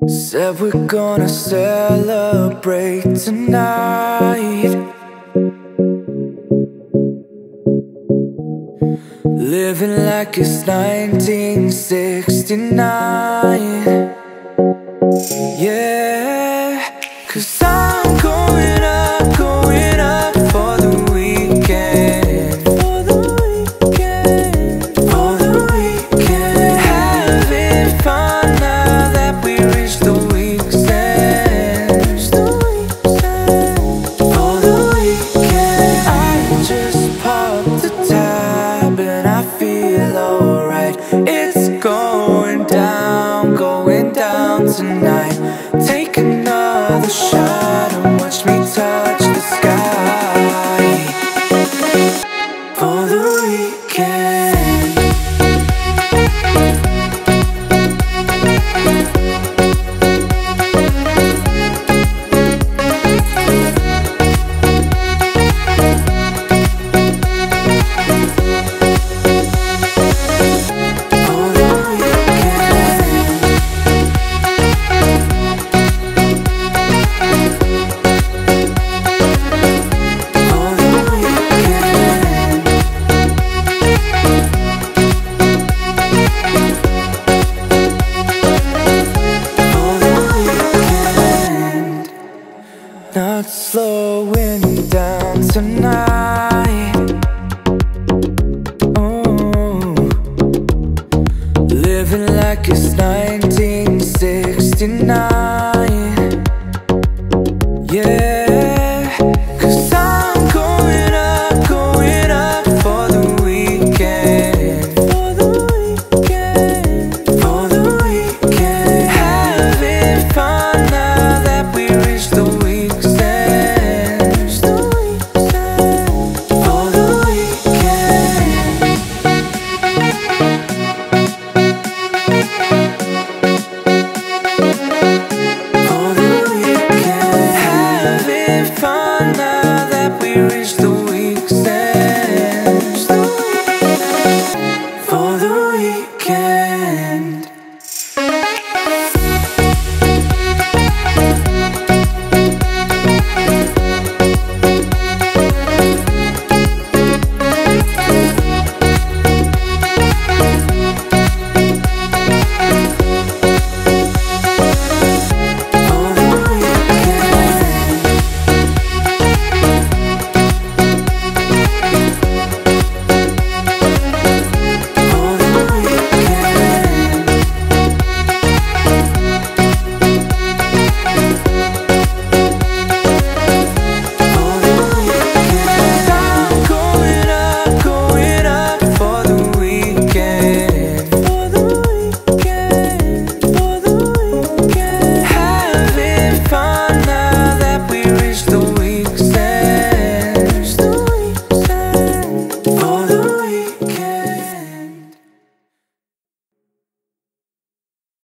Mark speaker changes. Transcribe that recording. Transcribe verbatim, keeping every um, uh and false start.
Speaker 1: Said we're gonna celebrate tonight, living like it's nineteen sixty-nine. Yeah, 'cause I'm going up, going up for the weekend, for the weekend, for the weekend. Having fun now that we reached the week's end, for the weekend. I just popped the tab and I feel alright. It's going down, going down tonight. Take